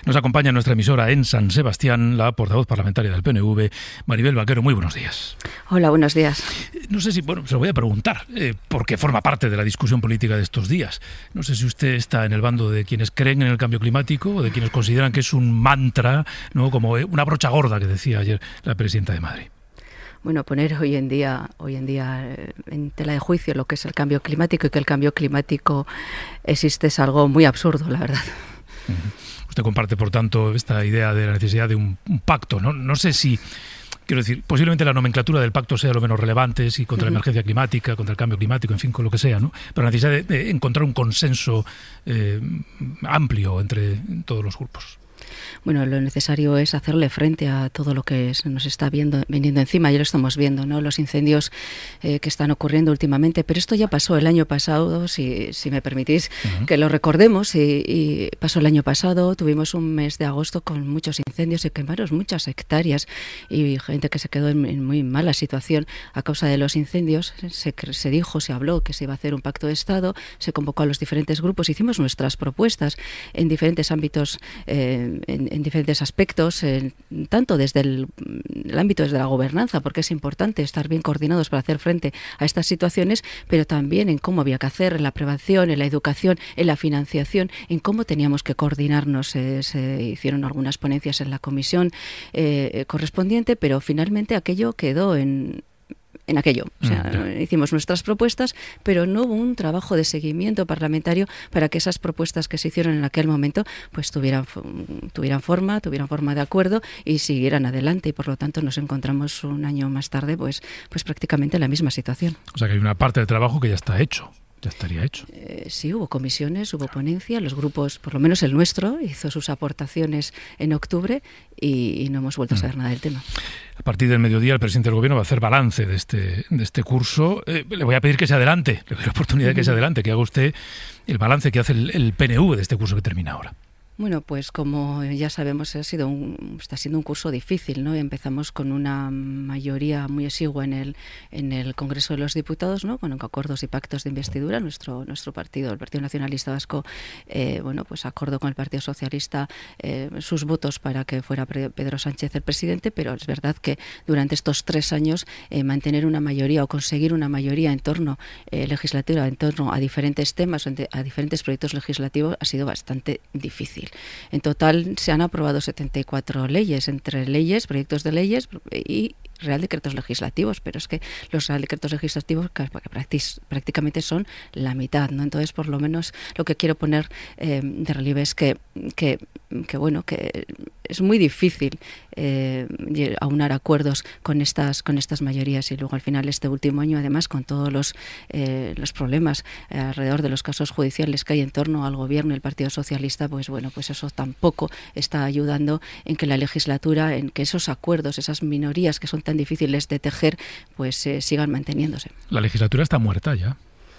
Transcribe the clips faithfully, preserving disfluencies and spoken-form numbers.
Nos acompaña en nuestra emisora en San Sebastián la portavoz parlamentaria del P N V, Maribel Vaquero. Muy buenos días. Hola, buenos días. No sé si, bueno, se lo voy a preguntar, eh, porque forma parte de la discusión política de estos días. No sé si usted está en el bando de quienes creen en el cambio climático o de quienes consideran que es un mantra, ¿no?, como una brocha gorda que decía ayer la presidenta de Madrid. Bueno, poner hoy en día, hoy en día en tela de juicio lo que es el cambio climático y que el cambio climático existe es algo muy absurdo, la verdad. Uh-huh. Usted comparte, por tanto, esta idea de la necesidad de un, un pacto, ¿no? No sé si, quiero decir, posiblemente la nomenclatura del pacto sea lo menos relevante, si contra uh-huh. la emergencia climática, contra el cambio climático, en fin, con lo que sea, ¿no? Pero la necesidad de, de encontrar un consenso eh, amplio entre todos los grupos. Bueno, lo necesario es hacerle frente a todo lo que se nos está viendo, viniendo encima. Ya lo estamos viendo, ¿no? Los incendios eh, que están ocurriendo últimamente. Pero esto ya pasó el año pasado, si, si me permitís uh-huh. que lo recordemos. Y, y pasó el año pasado, tuvimos un mes de agosto con muchos incendios y quemaron muchas hectáreas y gente que se quedó en, en muy mala situación a causa de los incendios. Se, se dijo, se habló que se iba a hacer un pacto de Estado, se convocó a los diferentes grupos, hicimos nuestras propuestas en diferentes ámbitos, eh, en, en diferentes aspectos, eh, tanto desde el, el ámbito desde la gobernanza, porque es importante estar bien coordinados para hacer frente a estas situaciones, pero también en cómo había que hacer, en la prevención, en la educación, en la financiación, en cómo teníamos que coordinarnos. Eh, se hicieron algunas ponencias en la comisión eh, correspondiente, pero finalmente aquello quedó en... en aquello. O sea, mm, hicimos nuestras propuestas, pero no hubo un trabajo de seguimiento parlamentario para que esas propuestas que se hicieron en aquel momento pues tuvieran, tuvieran forma, tuvieran forma de acuerdo y siguieran adelante, y por lo tanto nos encontramos un año más tarde pues, pues prácticamente en la misma situación. O sea que hay una parte del trabajo que ya está hecho. Ya estaría hecho. Eh, sí, hubo comisiones, hubo ponencia, los grupos, por lo menos el nuestro, hizo sus aportaciones en octubre y, y no hemos vuelto a saber mm. nada del tema. A partir del mediodía el presidente del Gobierno va a hacer balance de este, de este curso. Eh, le voy a pedir que se adelante, le doy la oportunidad de que se adelante, que haga usted el balance que hace el, el P N V de este curso que termina ahora. Bueno, pues como ya sabemos, ha sido un, está siendo un curso difícil, ¿no? Empezamos con una mayoría muy exigua en el en el Congreso de los Diputados, ¿no? Con acuerdos y pactos de investidura. Nuestro nuestro partido, el Partido Nacionalista Vasco, eh, bueno, pues acordó con el Partido Socialista eh, sus votos para que fuera Pedro Sánchez el presidente, pero es verdad que durante estos tres años eh, mantener una mayoría o conseguir una mayoría en torno eh, legislativa, en torno a diferentes temas, a diferentes proyectos legislativos, ha sido bastante difícil. En total se han aprobado setenta y cuatro leyes, entre leyes, proyectos de leyes y real decretos legislativos, pero es que los real decretos legislativos prácticamente son la mitad, ¿no? Entonces, por lo menos lo que quiero poner eh, de relieve es que, que, que bueno, que es muy difícil eh, aunar acuerdos con estas con estas mayorías, y luego al final este último año, además, con todos los eh, los problemas eh, alrededor de los casos judiciales que hay en torno al gobierno y el Partido Socialista, pues bueno, pues eso tampoco está ayudando en que la legislatura, en que esos acuerdos, esas minorías que son tan difíciles de tejer, pues eh, sigan manteniéndose. La legislatura está muerta ya.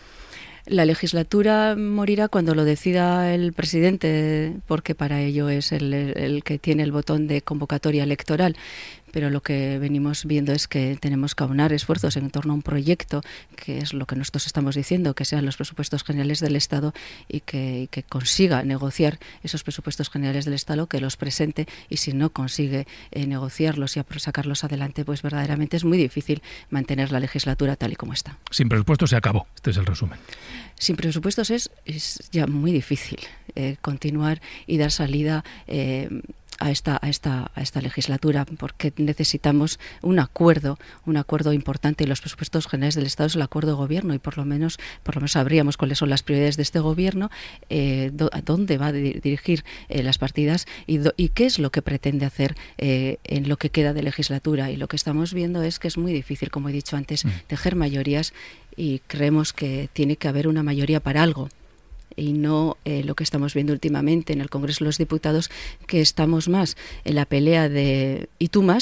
La legislatura morirá cuando lo decida el presidente, porque para ello es el, el que tiene el botón de convocatoria electoral. Pero lo que venimos viendo es que tenemos que aunar esfuerzos en torno a un proyecto, que es lo que nosotros estamos diciendo, que sean los presupuestos generales del Estado, y que, y que consiga negociar esos presupuestos generales del Estado, que los presente, y si no consigue eh, negociarlos y sacarlos adelante, pues verdaderamente es muy difícil mantener la legislatura tal y como está. Sin presupuestos se acabó, este es el resumen. Sin presupuestos es, es ya muy difícil eh, continuar y dar salida eh, a esta a esta a esta legislatura, porque necesitamos un acuerdo, un acuerdo importante, y los presupuestos generales del Estado es el acuerdo de gobierno, y por lo menos por lo menos sabríamos cuáles son las prioridades de este gobierno, eh, do, a dónde va a dirigir eh, las partidas y, do, y qué es lo que pretende hacer eh, en lo que queda de legislatura. Y lo que estamos viendo es que es muy difícil, como he dicho antes, mm. tejer mayorías, y creemos que tiene que haber una mayoría para algo, y no eh, lo que estamos viendo últimamente en el Congreso de los Diputados, que estamos más en la pelea de y tú más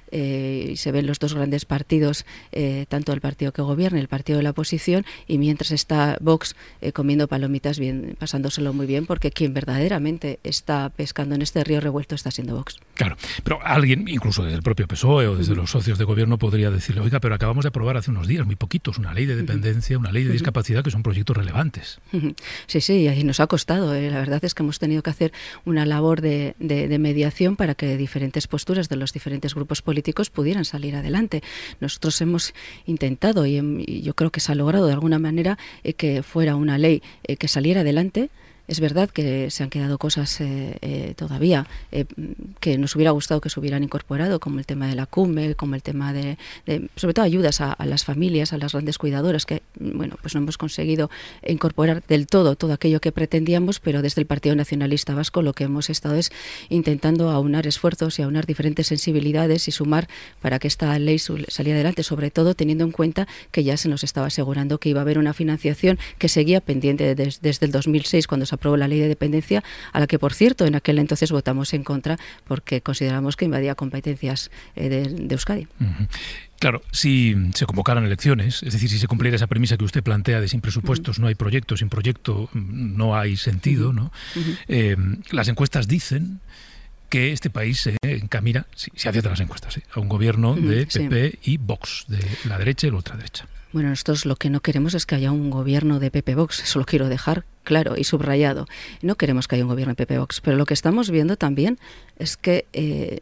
eh, y se ven los dos grandes partidos, eh, tanto el partido que gobierna y el partido de la oposición, y mientras está Vox eh, comiendo palomitas, bien, pasándoselo muy bien, porque quien verdaderamente está pescando en este río revuelto está siendo Vox. Claro, pero alguien, incluso desde el propio P S O E o desde uh-huh. los socios de gobierno, podría decirle, oiga, pero acabamos de aprobar hace unos días, muy poquitos, una ley de dependencia, uh-huh. una ley de discapacidad, que son proyectos relevantes. Uh-huh. Sí, sí, y nos ha costado. Eh. La verdad es que hemos tenido que hacer una labor de, de, de mediación para que diferentes posturas de los diferentes grupos políticos pudieran salir adelante. Nosotros hemos intentado, y, y yo creo que se ha logrado de alguna manera, eh, que fuera una ley eh, que saliera adelante. Es verdad que se han quedado cosas eh, eh, todavía eh, que nos hubiera gustado que se hubieran incorporado, como el tema de la CUME, como el tema de, de sobre todo, ayudas a, a las familias, a las grandes cuidadoras, que bueno, pues no hemos conseguido incorporar del todo todo aquello que pretendíamos, pero desde el Partido Nacionalista Vasco lo que hemos estado es intentando aunar esfuerzos y aunar diferentes sensibilidades y sumar para que esta ley saliera adelante, sobre todo teniendo en cuenta que ya se nos estaba asegurando que iba a haber una financiación que seguía pendiente desde, desde el dos mil seis, cuando se aprobó la ley de dependencia, a la que, por cierto, en aquel entonces votamos en contra porque consideramos que invadía competencias eh, de, de Euskadi. Uh-huh. Claro, si se convocaran elecciones, es decir, si se cumpliera esa premisa que usted plantea de sin presupuestos uh-huh. no hay proyecto, sin proyecto no hay sentido, ¿no? Uh-huh. Eh, las encuestas dicen que este país se encamina, si se aciertan las encuestas, ¿eh? a un gobierno uh-huh. de P P sí. y Vox, de la derecha y la ultraderecha. Bueno, nosotros lo que no queremos es que haya un gobierno de P P Vox, eso lo quiero dejar claro y subrayado. No queremos que haya un gobierno de P P Vox, pero lo que estamos viendo también es que eh,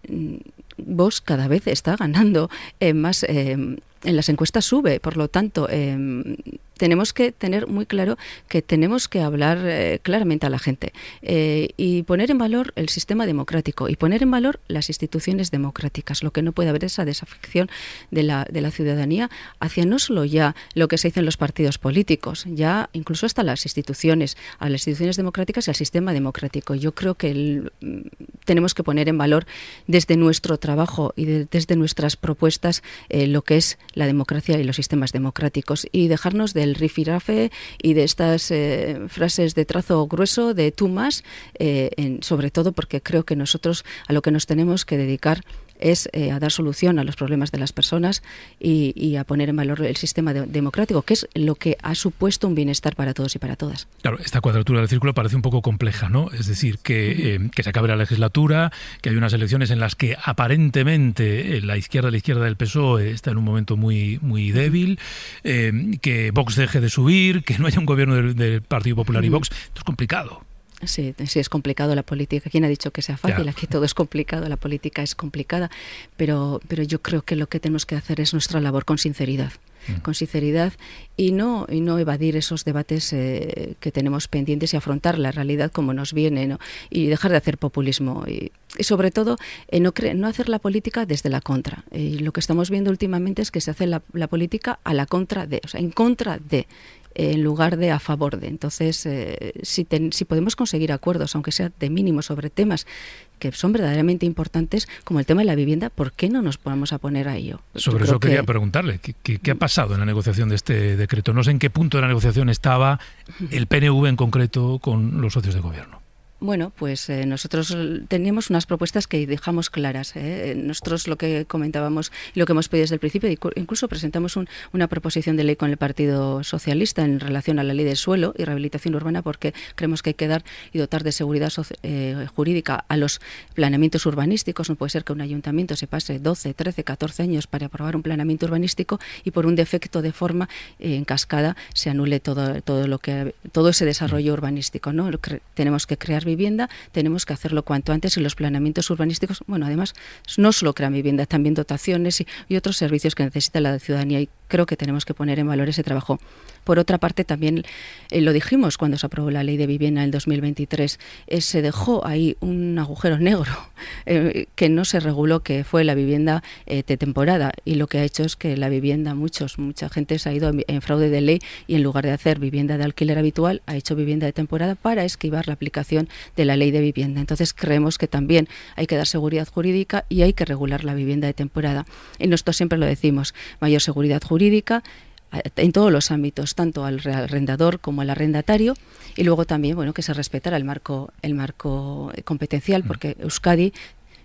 Vox cada vez está ganando eh, más, eh, en las encuestas sube, por lo tanto, eh, tenemos que tener muy claro que tenemos que hablar eh, claramente a la gente eh, y poner en valor el sistema democrático y poner en valor las instituciones democráticas. Lo que no puede haber es esa desafección de la, de la ciudadanía hacia no solo ya lo que se dice en los partidos políticos, ya incluso hasta las instituciones, a las instituciones democráticas y al sistema democrático. Yo creo que el, tenemos que poner en valor desde nuestro trabajo y de, desde nuestras propuestas eh, lo que es la democracia y los sistemas democráticos y dejarnos del rifirafe y de estas eh, frases de trazo grueso, de tú más, eh, en, sobre todo porque creo que nosotros a lo que nos tenemos que dedicar es eh, a dar solución a los problemas de las personas y, y a poner en valor el sistema de, democrático, que es lo que ha supuesto un bienestar para todos y para todas. Claro, esta cuadratura del círculo parece un poco compleja, ¿no? Es decir, que, eh, que se acabe la legislatura, que hay unas elecciones en las que aparentemente eh, la izquierda, la izquierda del P S O E está en un momento muy, muy débil, eh, que Vox deje de subir, que no haya un gobierno del, del Partido Popular y Vox. Esto es complicado. Sí, sí, es complicado la política. ¿Quién ha dicho que sea fácil? Ya. Aquí todo es complicado, la política es complicada, pero, pero yo creo que lo que tenemos que hacer es nuestra labor con sinceridad. Mm. Con sinceridad y no y no evadir esos debates eh, que tenemos pendientes y afrontar la realidad como nos viene, ¿no? Y dejar de hacer populismo y, y sobre todo eh, no, cre- no hacer la política desde la contra. Y lo que estamos viendo últimamente es que se hace la, la política a la contra de, o sea, en contra de, en lugar de a favor de. Entonces, eh, si, ten, si podemos conseguir acuerdos, aunque sea de mínimo, sobre temas que son verdaderamente importantes, como el tema de la vivienda, ¿por qué no nos vamos a poner a ello? Sobre eso quería que... preguntarle, ¿qué, qué, ¿qué ha pasado en la negociación de este decreto? No sé en qué punto de la negociación estaba el P N V en concreto con los socios de gobierno. Bueno, pues eh, nosotros teníamos unas propuestas que dejamos claras. ¿eh? Nosotros lo que comentábamos y lo que hemos pedido desde el principio, incluso presentamos un, una proposición de ley con el Partido Socialista en relación a la ley del suelo y rehabilitación urbana, porque creemos que hay que dar y dotar de seguridad eh, jurídica a los planeamientos urbanísticos. No puede ser que un ayuntamiento se pase doce, trece, catorce años para aprobar un planeamiento urbanístico y por un defecto de forma eh, en cascada se anule todo, todo, lo que, todo ese desarrollo urbanístico, ¿no? Cre- tenemos que crear vivienda, tenemos que hacerlo cuanto antes y los planeamientos urbanísticos, bueno, además no solo crean vivienda, también dotaciones y, y otros servicios que necesita la ciudadanía y creo que tenemos que poner en valor ese trabajo. Por otra parte, también eh, lo dijimos cuando se aprobó la ley de vivienda en el dos mil veintitrés, eh, se dejó ahí un agujero negro eh, que no se reguló, que fue la vivienda eh, de temporada y lo que ha hecho es que la vivienda, muchos, mucha gente se ha ido en, en fraude de ley y en lugar de hacer vivienda de alquiler habitual, ha hecho vivienda de temporada para esquivar la aplicación de la ley de vivienda. Entonces creemos que también hay que dar seguridad jurídica y hay que regular la vivienda de temporada. Y nosotros siempre lo decimos, mayor seguridad jurídica en todos los ámbitos, tanto al arrendador como al arrendatario, y luego también, bueno, que se respetara el marco el marco competencial, porque Euskadi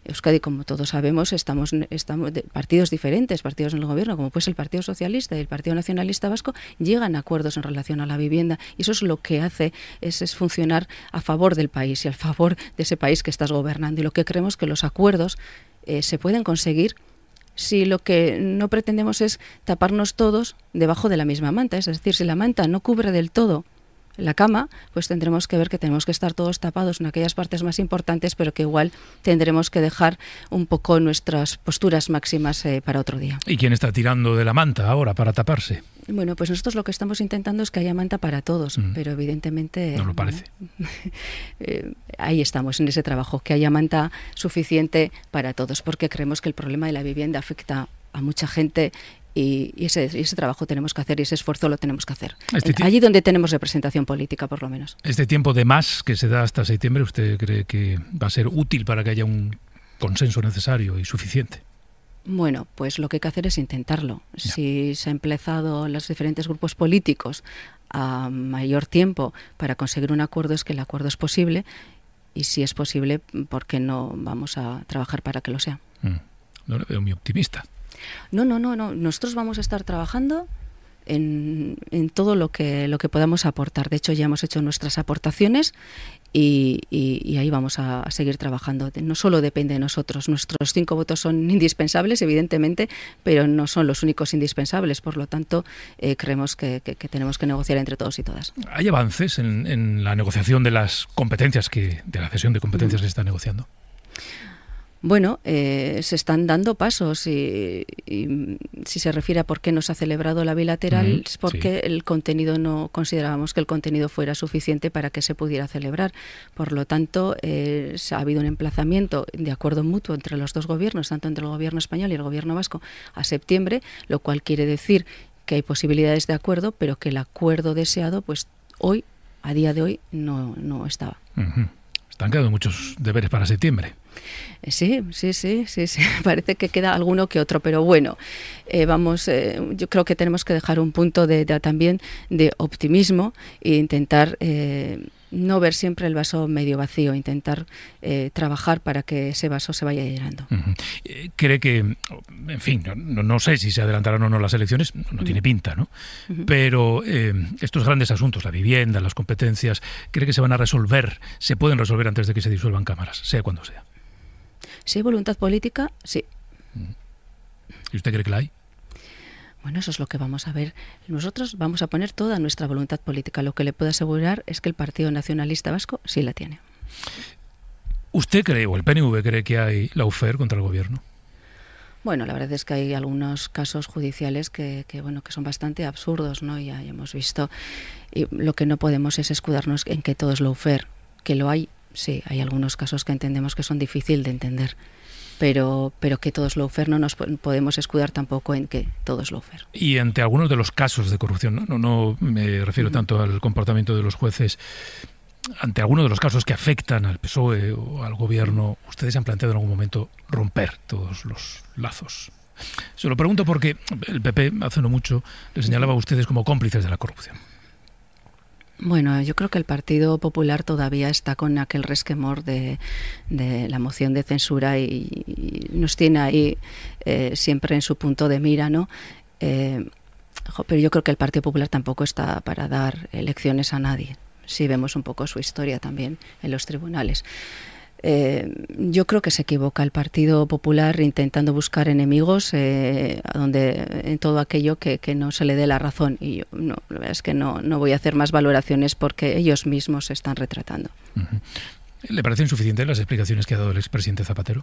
Euskadi, como todos sabemos, estamos, estamos de partidos diferentes, partidos en el gobierno, como pues el Partido Socialista y el Partido Nacionalista Vasco, llegan a acuerdos en relación a la vivienda, y eso es lo que hace es, es funcionar a favor del país y a favor de ese país que estás gobernando, y lo que creemos que los acuerdos eh, se pueden conseguir si lo que no pretendemos es taparnos todos debajo de la misma manta. Es decir, si la manta no cubre del todo la cama, pues tendremos que ver que tenemos que estar todos tapados en aquellas partes más importantes, pero que igual tendremos que dejar un poco nuestras posturas máximas eh, para otro día. ¿Y quién está tirando de la manta ahora para taparse? Bueno, pues nosotros lo que estamos intentando es que haya manta para todos, mm. pero evidentemente... No lo parece. Bueno, eh, ahí estamos, en ese trabajo, que haya manta suficiente para todos, porque creemos que el problema de la vivienda afecta a mucha gente. Y, y, ese, y ese trabajo tenemos que hacer, y ese esfuerzo lo tenemos que hacer. Este Allí donde tenemos representación política, por lo menos. ¿Este tiempo de más que se da hasta septiembre, usted cree que va a ser útil para que haya un consenso necesario y suficiente? Bueno, pues lo que hay que hacer es intentarlo. Ya. Si se ha empezado los diferentes grupos políticos a mayor tiempo para conseguir un acuerdo, es que el acuerdo es posible, y si es posible, ¿por qué no vamos a trabajar para que lo sea? Mm. No le veo muy optimista. No, no, no, no. Nosotros vamos a estar trabajando en, en todo lo que lo que podamos aportar. De hecho, ya hemos hecho nuestras aportaciones y, y, y ahí vamos a, a seguir trabajando. No solo depende de nosotros. Nuestros cinco votos son indispensables, evidentemente, pero no son los únicos indispensables. Por lo tanto, eh, creemos que, que, que tenemos que negociar entre todos y todas. ¿Hay avances en, en la negociación de las competencias, que de la cesión de competencias mm. que se está negociando? Bueno, eh, se están dando pasos, y, y si se refiere a por qué no se ha celebrado la bilateral, mm, es porque sí. el contenido no considerábamos que el contenido fuera suficiente para que se pudiera celebrar. Por lo tanto, eh, ha habido un emplazamiento de acuerdo mutuo entre los dos gobiernos, tanto entre el gobierno español y el gobierno vasco, a septiembre, lo cual quiere decir que hay posibilidades de acuerdo, pero que el acuerdo deseado, pues hoy, a día de hoy, no, no estaba. Uh-huh. Están quedando muchos deberes para septiembre. Sí, sí, sí, sí, sí. Parece que queda alguno que otro, pero bueno, eh, vamos, eh, yo creo que tenemos que dejar un punto de, de también de optimismo e intentar eh, no ver siempre el vaso medio vacío, intentar eh, trabajar para que ese vaso se vaya llenando. Uh-huh. ¿Cree que, en fin, no, no sé si se adelantarán o no las elecciones, no uh-huh. tiene pinta, ¿no? Uh-huh. Pero eh, estos grandes asuntos, la vivienda, las competencias, ¿cree que se van a resolver, se pueden resolver antes de que se disuelvan cámaras, sea cuando sea? Si hay voluntad política, sí. ¿Y usted cree que la hay? Bueno, eso es lo que vamos a ver. Nosotros vamos a poner toda nuestra voluntad política. Lo que le puedo asegurar es que el Partido Nacionalista Vasco sí la tiene. ¿Usted cree, o el P N V cree, que hay lawfare contra el gobierno? Bueno, la verdad es que hay algunos casos judiciales que, que bueno, que son bastante absurdos, ¿no? Ya hemos visto. Y lo que no podemos es escudarnos en que todo es lawfare. Que lo hay, sí, hay algunos casos que entendemos que son difíciles de entender. Pero, pero que todo es lawfare, no nos podemos escudar tampoco en que todo es lawfare. Y ante algunos de los casos de corrupción, no, no, no me refiero uh-huh. tanto al comportamiento de los jueces, ante algunos de los casos que afectan al P S O E o al gobierno, ¿ustedes han planteado en algún momento romper todos los lazos? Se lo pregunto porque el P P hace no mucho le señalaba a ustedes como cómplices de la corrupción. Bueno, yo creo que el Partido Popular todavía está con aquel resquemor de, de la moción de censura y, y nos tiene ahí eh, siempre en su punto de mira, ¿no? Eh, pero yo creo que el Partido Popular tampoco está para dar lecciones a nadie. Si vemos un poco su historia también en los tribunales. Eh, yo creo que se equivoca el Partido Popular intentando buscar enemigos eh, donde en todo aquello que, que no se le dé la razón, y yo no, la verdad es que no, no voy a hacer más valoraciones porque ellos mismos se están retratando. Uh-huh. ¿Le parecen suficientes las explicaciones que ha dado el expresidente Zapatero?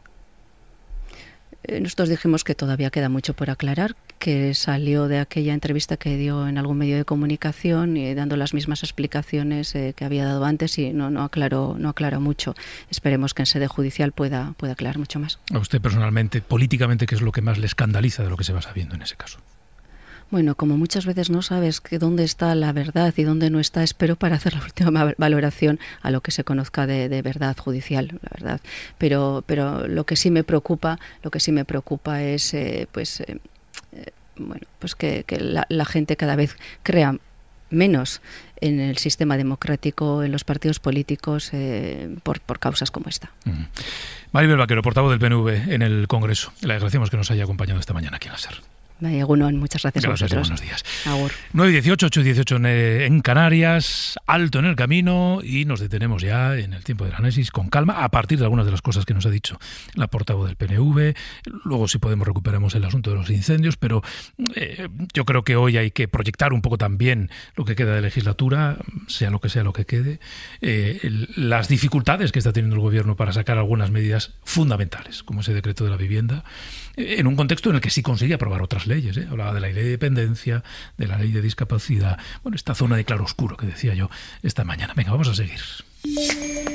Nosotros dijimos que todavía queda mucho por aclarar, que salió de aquella entrevista que dio en algún medio de comunicación y dando las mismas explicaciones eh, que había dado antes, y no, no aclaró no aclaró mucho. Esperemos que en sede judicial pueda, pueda aclarar mucho más. A usted personalmente, políticamente, ¿qué es lo que más le escandaliza de lo que se va sabiendo en ese caso? Bueno, como muchas veces no sabes que dónde está la verdad y dónde no está, espero para hacer la última valoración a lo que se conozca de, de verdad judicial, la verdad. Pero, pero lo que sí me preocupa, lo que sí me preocupa es, eh, pues, eh, bueno, pues que, que la, la gente cada vez crea menos en el sistema democrático, en los partidos políticos, eh, por, por causas como esta. Uh-huh. Maribel Vaquero, portavoz del P N V en el Congreso. Le agradecemos que nos haya acompañado esta mañana aquí en la SER. Egunon, muchas gracias, gracias a vosotros. Buenos días. Agur. nueve y dieciocho, ocho y dieciocho en, en Canarias, alto en el camino, y nos detenemos ya en el tiempo del análisis con calma, a partir de algunas de las cosas que nos ha dicho la portavoz del P N V. Luego, si podemos, recuperamos el asunto de los incendios, pero eh, yo creo que hoy hay que proyectar un poco también lo que queda de legislatura, sea lo que sea lo que quede, eh, el, las dificultades que está teniendo el Gobierno para sacar algunas medidas fundamentales, como ese decreto de la vivienda, eh, en un contexto en el que sí consigue aprobar otras leyes, ¿eh? Hablaba de la ley de dependencia, de la ley de discapacidad, bueno, esta zona de claroscuro que decía yo esta mañana. Venga, vamos a seguir.